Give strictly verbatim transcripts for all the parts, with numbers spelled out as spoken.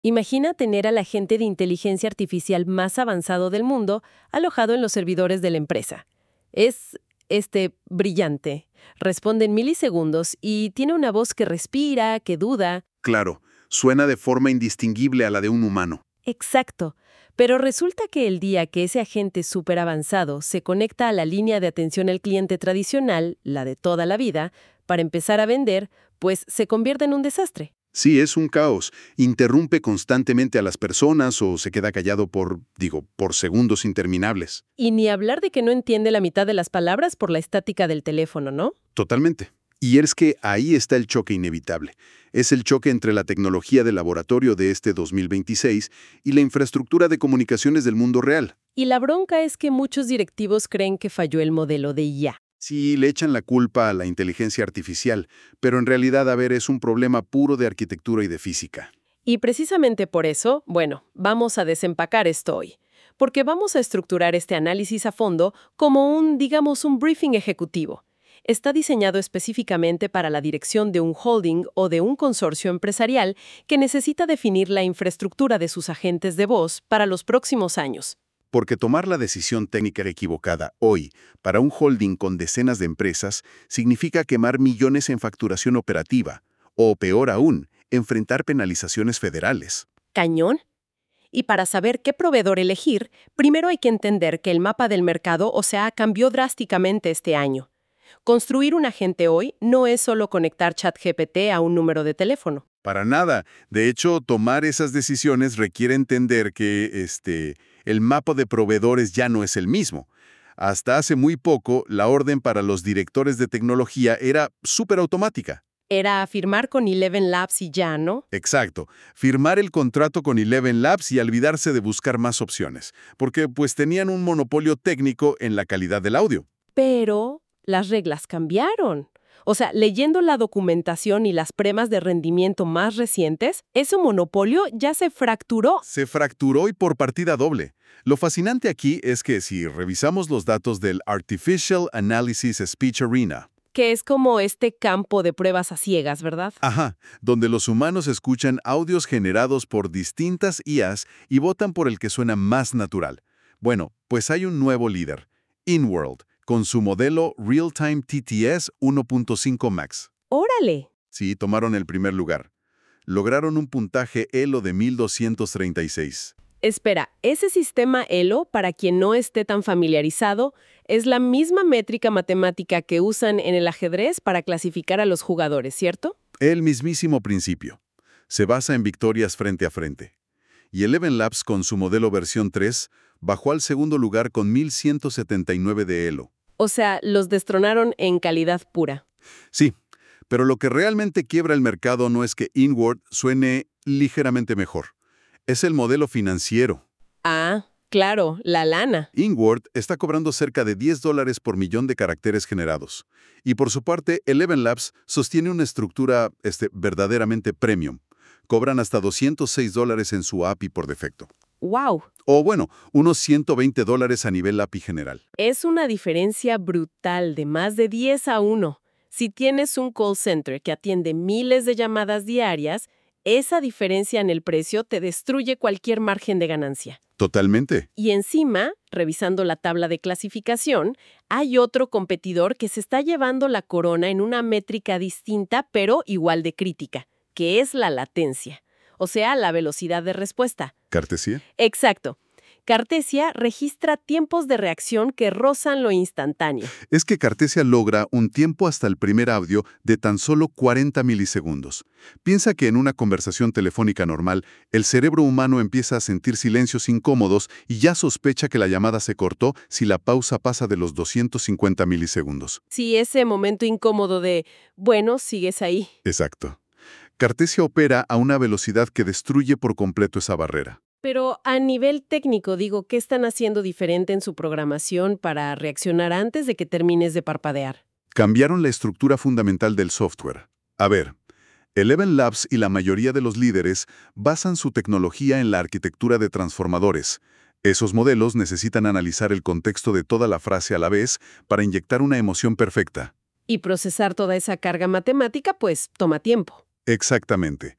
Imagina tener al agente de inteligencia artificial más avanzado del mundo alojado en los servidores de la empresa. Es, este, brillante. Responde en milisegundos y tiene una voz que respira, que duda. Claro, suena de forma indistinguible a la de un humano. Exacto. Pero resulta que el día que ese agente súper avanzado se conecta a la línea de atención al cliente tradicional, la de toda la vida, para empezar a vender, pues se convierte en un desastre. Sí, es un caos. Interrumpe constantemente a las personas o se queda callado por, digo, por segundos interminables. Y ni hablar de que no entiende la mitad de las palabras por la estática del teléfono, ¿no? Totalmente. Y es que ahí está el choque inevitable. Es el choque entre la tecnología de laboratorio de este dos mil veintiséis y la infraestructura de comunicaciones del mundo real. Y la bronca es que muchos directivos creen que falló el modelo de I A. Sí, le echan la culpa a la inteligencia artificial, pero en realidad, a ver, es un problema puro de arquitectura y de física. Y precisamente por eso, bueno, vamos a desempacar esto hoy. Porque vamos a estructurar este análisis a fondo como un, digamos, un briefing ejecutivo. Está diseñado específicamente para la dirección de un holding o de un consorcio empresarial que necesita definir la infraestructura de sus agentes de voz para los próximos años. Porque tomar la decisión técnica equivocada hoy para un holding con decenas de empresas significa quemar millones en facturación operativa, o peor aún, enfrentar penalizaciones federales. ¿Cañón? Y para saber qué proveedor elegir, primero hay que entender que el mapa del mercado, o sea, cambió drásticamente este año. Construir un agente hoy no es solo conectar ChatGPT a un número de teléfono. Para nada. De hecho, tomar esas decisiones requiere entender que este, el mapa de proveedores ya no es el mismo. Hasta hace muy poco, la orden para los directores de tecnología era súper automática. Era firmar con Eleven Labs y ya, ¿no? Exacto. Firmar el contrato con Eleven Labs y olvidarse de buscar más opciones, porque pues tenían un monopolio técnico en la calidad del audio. Pero las reglas cambiaron. O sea, leyendo la documentación y las pruebas de rendimiento más recientes, ese monopolio ya se fracturó. Se fracturó y por partida doble. Lo fascinante aquí es que si revisamos los datos del Artificial Analysis Speech Arena, Que es como este campo de pruebas a ciegas, ¿verdad? ajá, donde los humanos escuchan audios generados por distintas I As y votan por el que suena más natural. Bueno, pues hay un nuevo líder, InWorld, con su modelo Real-Time T T S uno punto cinco Max. ¡Órale! Sí, tomaron el primer lugar. Lograron un puntaje Elo de mil doscientos treinta y seis. Espera, ese sistema Elo, para quien no esté tan familiarizado, es la misma métrica matemática que usan en el ajedrez para clasificar a los jugadores, ¿cierto? El mismísimo principio. Se basa en victorias frente a frente. Y Eleven Labs, con su modelo versión tres, bajó al segundo lugar con mil ciento setenta y nueve de Elo. O sea, los destronaron en calidad pura. Sí, pero lo que realmente quiebra el mercado no es que InWorld suene ligeramente mejor. Es el modelo financiero. Ah, claro, la lana. InWorld está cobrando cerca de diez dólares por millón de caracteres generados. Y por su parte, Eleven Labs sostiene una estructura este, verdaderamente premium. Cobran hasta doscientos seis dólares en su A P I por defecto. ¡Wow! O bueno, unos ciento veinte dólares a nivel A P I general. Es una diferencia brutal de más de diez a uno. Si tienes un call center que atiende miles de llamadas diarias, esa diferencia en el precio te destruye cualquier margen de ganancia. Totalmente. Y encima, revisando la tabla de clasificación, hay otro competidor que se está llevando la corona en una métrica distinta, pero igual de crítica, que es la latencia, o sea, la velocidad de respuesta. ¿Cartesía? Exacto. Cartesia registra tiempos de reacción que rozan lo instantáneo. Es que Cartesia logra un tiempo hasta el primer audio de tan solo cuarenta milisegundos. Piensa que en una conversación telefónica normal, el cerebro humano empieza a sentir silencios incómodos y ya sospecha que la llamada se cortó si la pausa pasa de los doscientos cincuenta milisegundos. Sí, ese momento incómodo de, bueno, sigues ahí. Exacto. Cartesia opera a una velocidad que destruye por completo esa barrera. Pero a nivel técnico, digo, ¿qué están haciendo diferente en su programación para reaccionar antes de que termines de parpadear? Cambiaron la estructura fundamental del software. A ver, Eleven Labs y la mayoría de los líderes basan su tecnología en la arquitectura de transformadores. Esos modelos necesitan analizar el contexto de toda la frase a la vez para inyectar una emoción perfecta. Y procesar toda esa carga matemática, pues, toma tiempo. Exactamente.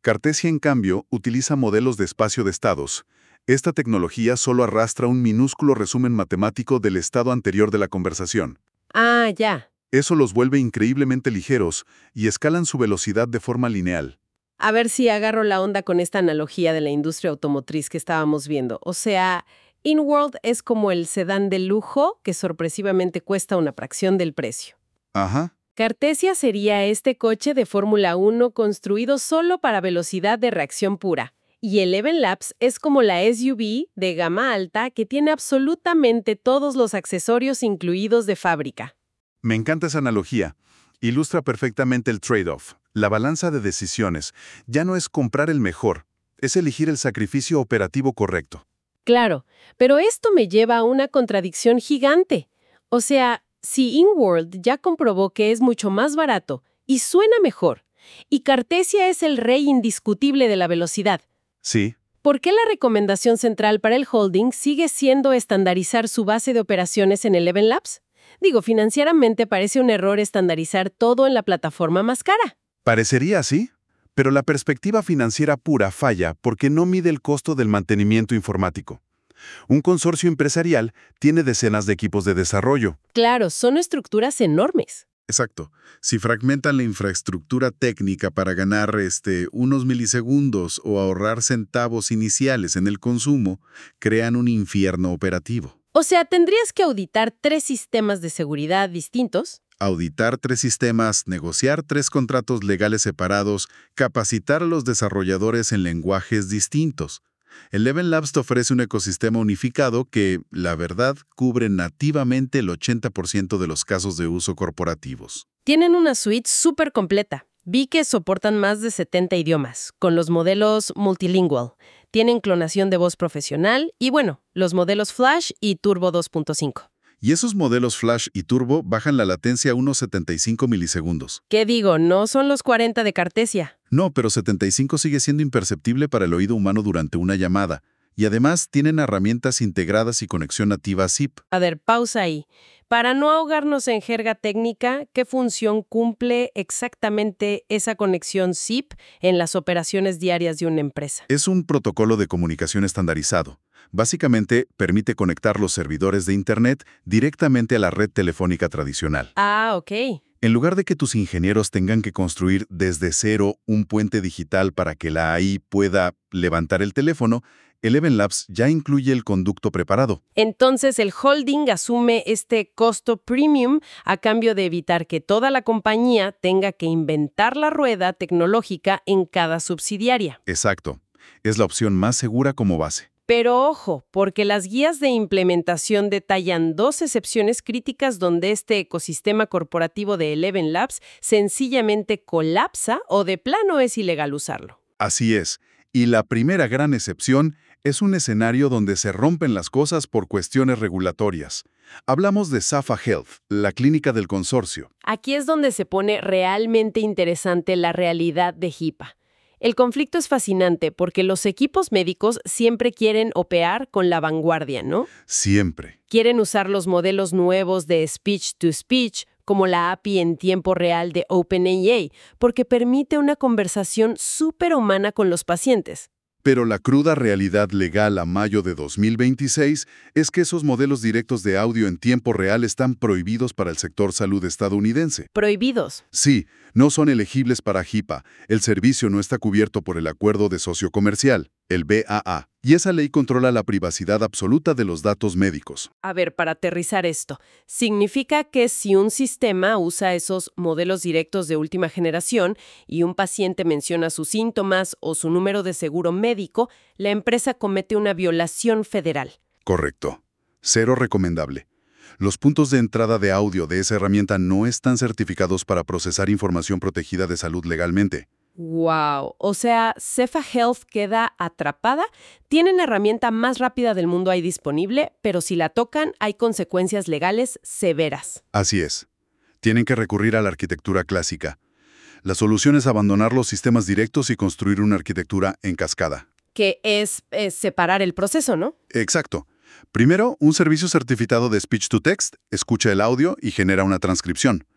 Cartesia, en cambio, utiliza modelos de espacio de estados. Esta tecnología solo arrastra un minúsculo resumen matemático del estado anterior de la conversación. Ah, ya. Eso los vuelve increíblemente ligeros y escalan su velocidad de forma lineal. A ver si agarro la onda con esta analogía de la industria automotriz que estábamos viendo. O sea, InWorld es como el sedán de lujo que sorpresivamente cuesta una fracción del precio. Ajá. Cartesia sería este coche de Fórmula uno construido solo para velocidad de reacción pura. Y Eleven Labs es como la S U V de gama alta que tiene absolutamente todos los accesorios incluidos de fábrica. Me encanta esa analogía. Ilustra perfectamente el trade-off. La balanza de decisiones ya no es comprar el mejor, es elegir el sacrificio operativo correcto. Claro, pero esto me lleva a una contradicción gigante. O sea, si InWorld ya comprobó que es mucho más barato y suena mejor, y Cartesia es el rey indiscutible de la velocidad, Sí. ¿por qué la recomendación central para el holding sigue siendo estandarizar su base de operaciones en Eleven Labs? Digo, financieramente parece un error estandarizar todo en la plataforma más cara. Parecería así, pero la perspectiva financiera pura falla porque no mide el costo del mantenimiento informático. Un consorcio empresarial tiene decenas de equipos de desarrollo. Claro, son estructuras enormes. Exacto. Si fragmentan la infraestructura técnica para ganar este, unos milisegundos o ahorrar centavos iniciales en el consumo, crean un infierno operativo. O sea, tendrías que auditar tres sistemas de seguridad distintos. Auditar tres sistemas, negociar tres contratos legales separados, capacitar a los desarrolladores en lenguajes distintos. Eleven Labs te ofrece un ecosistema unificado que, la verdad, cubre nativamente el ochenta por ciento de los casos de uso corporativos. Tienen una suite súper completa. Vi que soportan más de setenta idiomas, con los modelos multilingual. Tienen clonación de voz profesional y, bueno, los modelos Flash y Turbo dos punto cinco. Y esos modelos Flash y Turbo bajan la latencia a unos setenta y cinco milisegundos. ¿Qué digo? No son los cuarenta de Cartesia. No, pero setenta y cinco sigue siendo imperceptible para el oído humano durante una llamada. Y además tienen herramientas integradas y conexión nativa S I P. A ver, pausa ahí. Para no ahogarnos en jerga técnica, ¿qué función cumple exactamente esa conexión S I P en las operaciones diarias de una empresa? Es un protocolo de comunicación estandarizado. Básicamente, permite conectar los servidores de Internet directamente a la red telefónica tradicional. Ah, ok. En lugar de que tus ingenieros tengan que construir desde cero un puente digital para que la A I pueda levantar el teléfono, Eleven Labs ya incluye el conducto preparado. Entonces el holding asume este costo premium a cambio de evitar que toda la compañía tenga que inventar la rueda tecnológica en cada subsidiaria. Exacto. Es la opción más segura como base. Pero ojo, porque las guías de implementación detallan dos excepciones críticas donde este ecosistema corporativo de Eleven Labs sencillamente colapsa o de plano es ilegal usarlo. Así es. Y la primera gran excepción es un escenario donde se rompen las cosas por cuestiones regulatorias. Hablamos de Safa Health, la clínica del consorcio. Aquí es donde se pone realmente interesante la realidad de HIPAA. El conflicto es fascinante porque los equipos médicos siempre quieren operar con la vanguardia, ¿no? Siempre. Quieren usar los modelos nuevos de speech-to-speech, como la A P I en tiempo real de OpenAI, porque permite una conversación superhumana con los pacientes. Pero la cruda realidad legal a mayo de dos mil veintiséis es que esos modelos directos de audio en tiempo real están prohibidos para el sector salud estadounidense. Prohibidos. Sí, no son elegibles para HIPAA. El servicio no está cubierto por el Acuerdo de Socio Comercial, el B A A, y esa ley controla la privacidad absoluta de los datos médicos. A ver, para aterrizar esto, significa que si un sistema usa esos modelos directos de última generación y un paciente menciona sus síntomas o su número de seguro médico, la empresa comete una violación federal. Correcto. Cero recomendable. Los puntos de entrada de audio de esa herramienta no están certificados para procesar información protegida de salud legalmente. ¡Wow! O sea, Safa Health queda atrapada. Tienen la herramienta más rápida del mundo ahí disponible, pero si la tocan hay consecuencias legales severas. Así es. Tienen que recurrir a la arquitectura clásica. La solución es abandonar los sistemas directos y construir una arquitectura en cascada. Que es, es separar el proceso, ¿no? Exacto. Primero, un servicio certificado de speech to text escucha el audio y genera una transcripción.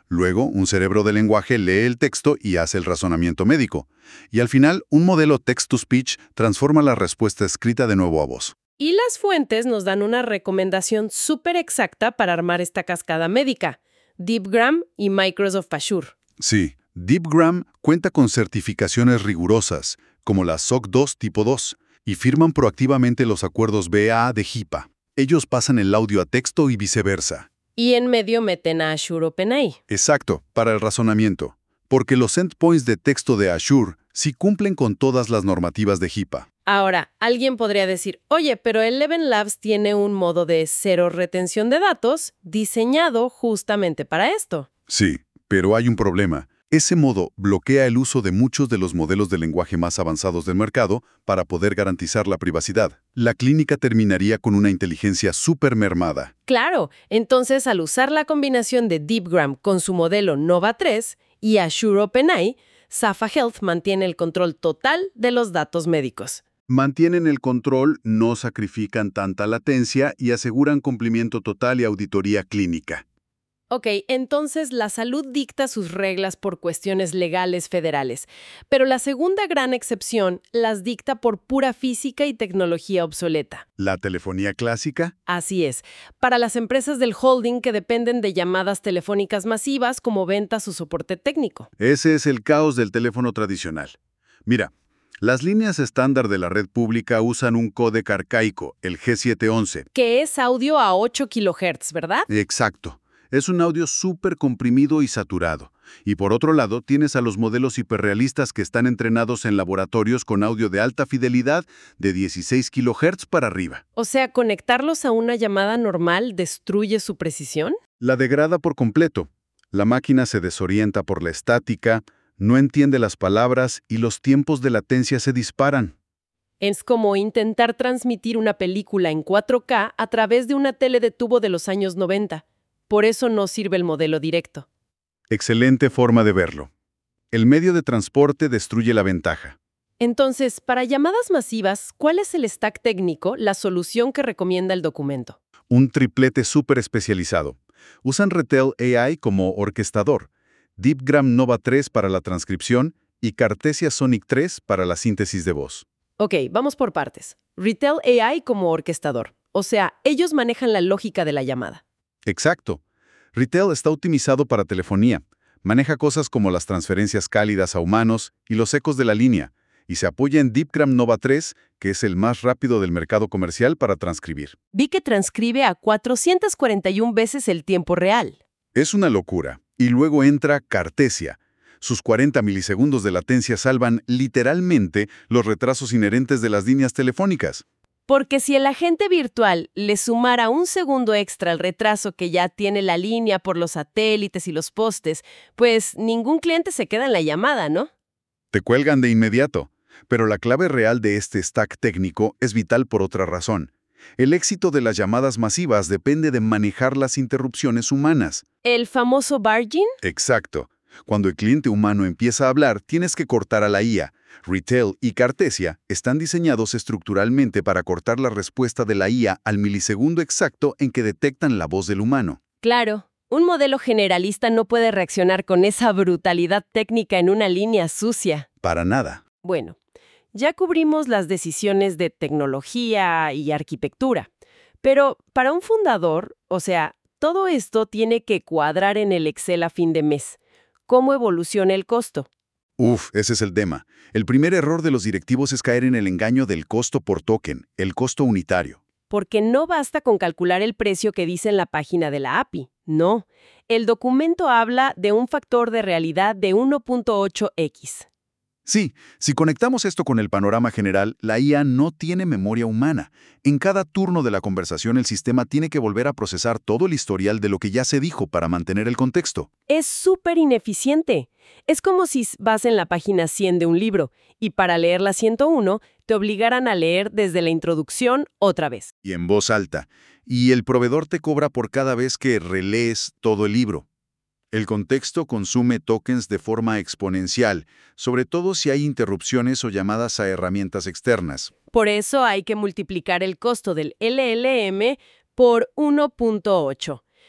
Luego, un cerebro de lenguaje lee el texto y hace el razonamiento médico. Y al final, un modelo text-to-speech transforma la respuesta escrita de nuevo a voz. Y las fuentes nos dan una recomendación súper exacta para armar esta cascada médica: DeepGram y Microsoft Azure. Sí, DeepGram cuenta con certificaciones rigurosas, como la S O C dos tipo dos, y firman proactivamente los acuerdos B A A de HIPAA. Ellos pasan el audio a texto y viceversa. Y en medio meten a Azure OpenAI. Exacto, para el razonamiento. Porque los endpoints de texto de Azure sí cumplen con todas las normativas de HIPAA. Ahora, alguien podría decir, oye, pero Eleven Labs tiene un modo de cero retención de datos diseñado justamente para esto. Sí, pero hay un problema. Ese modo bloquea el uso de muchos de los modelos de lenguaje más avanzados del mercado para poder garantizar la privacidad. La clínica terminaría con una inteligencia súper mermada. Claro, entonces al usar la combinación de DeepGram con su modelo Nova tres y Azure OpenAI, Safa Health mantiene el control total de los datos médicos. Mantienen el control, no sacrifican tanta latencia y aseguran cumplimiento total y auditoría clínica. Ok, entonces la salud dicta sus reglas por cuestiones legales federales, pero la segunda gran excepción las dicta por pura física y tecnología obsoleta. ¿La telefonía clásica? Así es, para las empresas del holding que dependen de llamadas telefónicas masivas como ventas o soporte técnico. Ese es el caos del teléfono tradicional. Mira, las líneas estándar de la red pública usan un códec arcaico, el G setecientos once. Que es audio a ocho kilohertz, ¿verdad? Exacto. Es un audio súper comprimido y saturado. Y por otro lado, tienes a los modelos hiperrealistas que están entrenados en laboratorios con audio de alta fidelidad de dieciséis kilohertz para arriba. O sea, ¿conectarlos a una llamada normal destruye su precisión? La degrada por completo. La máquina se desorienta por la estática, no entiende las palabras y los tiempos de latencia se disparan. Es como intentar transmitir una película en cuatro K a través de una tele de tubo de los años noventa. Por eso no sirve el modelo directo. Excelente forma de verlo. El medio de transporte destruye la ventaja. Entonces, para llamadas masivas, ¿cuál es el stack técnico, la solución que recomienda el documento? Un triplete súper especializado. Usan Retail A I como orquestador, DeepGram Nova tres para la transcripción y Cartesia Sonic tres para la síntesis de voz. Ok, vamos por partes. Retail A I como orquestador. O sea, ellos manejan la lógica de la llamada. Exacto. Retail está optimizado para telefonía. Maneja cosas como las transferencias cálidas a humanos y los ecos de la línea, y se apoya en DeepGram Nova tres, que es el más rápido del mercado comercial para transcribir. Vi que transcribe a cuatrocientas cuarenta y una veces el tiempo real. Es una locura. Y luego entra Cartesia. Sus cuarenta milisegundos de latencia salvan literalmente los retrasos inherentes de las líneas telefónicas. Porque si el agente virtual le sumara un segundo extra al retraso que ya tiene la línea por los satélites y los postes, pues ningún cliente se queda en la llamada, ¿no? Te cuelgan de inmediato. Pero la clave real de este stack técnico es vital por otra razón. El éxito de las llamadas masivas depende de manejar las interrupciones humanas. ¿El famoso barging? Exacto. Cuando el cliente humano empieza a hablar, tienes que cortar a la I A. Retail y Cartesia están diseñados estructuralmente para cortar la respuesta de la I A al milisegundo exacto en que detectan la voz del humano. Claro, un modelo generalista no puede reaccionar con esa brutalidad técnica en una línea sucia. Para nada. Bueno, ya cubrimos las decisiones de tecnología y arquitectura, pero para un fundador, o sea, todo esto tiene que cuadrar en el Excel a fin de mes. ¿Cómo evoluciona el costo? Uf, ese es el tema. El primer error de los directivos es caer en el engaño del costo por token, el costo unitario. Porque no basta con calcular el precio que dice en la página de la A P I. No, el documento habla de un factor de realidad de uno punto ocho equis. Sí, si conectamos esto con el panorama general, la I A no tiene memoria humana. En cada turno de la conversación el sistema tiene que volver a procesar todo el historial de lo que ya se dijo para mantener el contexto. Es súper ineficiente. Es como si vas en la página cien de un libro y para leer la ciento uno te obligaran a leer desde la introducción otra vez. Y en voz alta. Y el proveedor te cobra por cada vez que relees todo el libro. El contexto consume tokens de forma exponencial, sobre todo si hay interrupciones o llamadas a herramientas externas. Por eso hay que multiplicar el costo del L L M por uno punto ocho.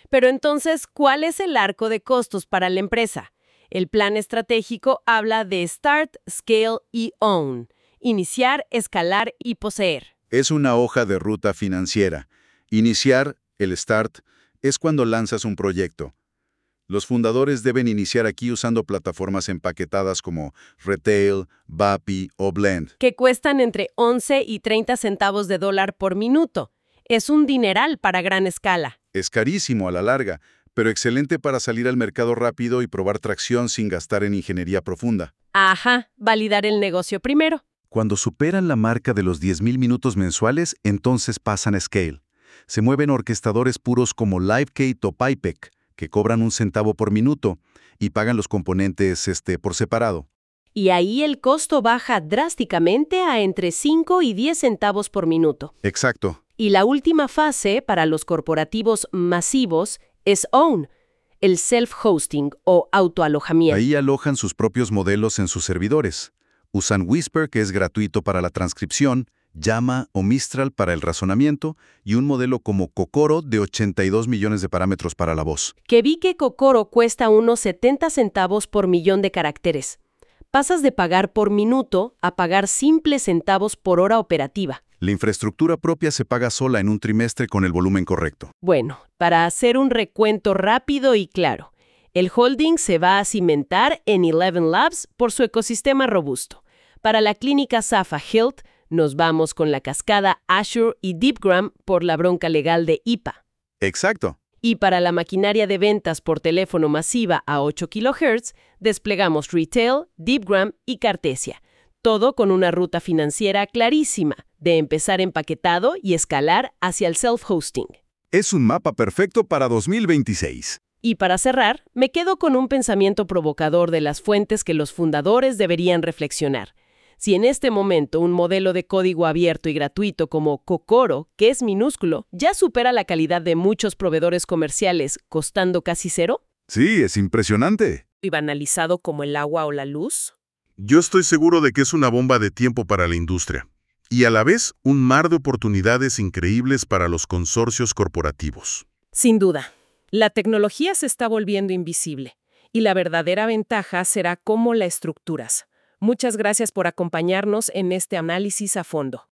Pero entonces, ¿cuál es el arco de costos para la empresa? El plan estratégico habla de Start, Scale y Own. Iniciar, escalar y poseer. Es una hoja de ruta financiera. Iniciar, el start, es cuando lanzas un proyecto. Los fundadores deben iniciar aquí usando plataformas empaquetadas como Retail, Vapi o Blend. Que cuestan entre once y treinta centavos de dólar por minuto. Es un dineral para gran escala. Es carísimo a la larga, pero excelente para salir al mercado rápido y probar tracción sin gastar en ingeniería profunda. Ajá, validar el negocio primero. Cuando superan la marca de los diez mil minutos mensuales, entonces pasan a Scale. Se mueven orquestadores puros como Livekate o Pipec, que cobran un centavo por minuto y pagan los componentes este, por separado. Y ahí el costo baja drásticamente a entre cinco y diez centavos por minuto. Exacto. Y la última fase para los corporativos masivos es Own, el self-hosting o autoalojamiento. Ahí alojan sus propios modelos en sus servidores. Usan Whisper, que es gratuito para la transcripción, Llama o Mistral para el razonamiento y un modelo como Kokoro de ochenta y dos millones de parámetros para la voz. Que vi que Kokoro cuesta unos setenta centavos por millón de caracteres. Pasas de pagar por minuto a pagar simples centavos por hora operativa. La infraestructura propia se paga sola en un trimestre con el volumen correcto. Bueno, para hacer un recuento rápido y claro, el holding se va a cimentar en Eleven Labs por su ecosistema robusto. Para la clínica Safa Health, nos vamos con la cascada Azure y Deepgram por la bronca legal de I P A. Exacto. Y para la maquinaria de ventas por teléfono masiva a ocho kilohertz, desplegamos Retail, Deepgram y Cartesia. Todo con una ruta financiera clarísima, de empezar empaquetado y escalar hacia el self-hosting. Es un mapa perfecto para dos mil veintiséis. Y para cerrar, me quedo con un pensamiento provocador de las fuentes que los fundadores deberían reflexionar. Si en este momento un modelo de código abierto y gratuito como Kokoro, que es minúsculo, ya supera la calidad de muchos proveedores comerciales costando casi cero, Sí, es impresionante. y banalizado como el agua o la luz, Yo estoy seguro de que es una bomba de tiempo para la industria y a la vez un mar de oportunidades increíbles para los consorcios corporativos. sin duda, la tecnología se está volviendo invisible y la verdadera ventaja será cómo la estructuras. Muchas gracias por acompañarnos en este análisis a fondo.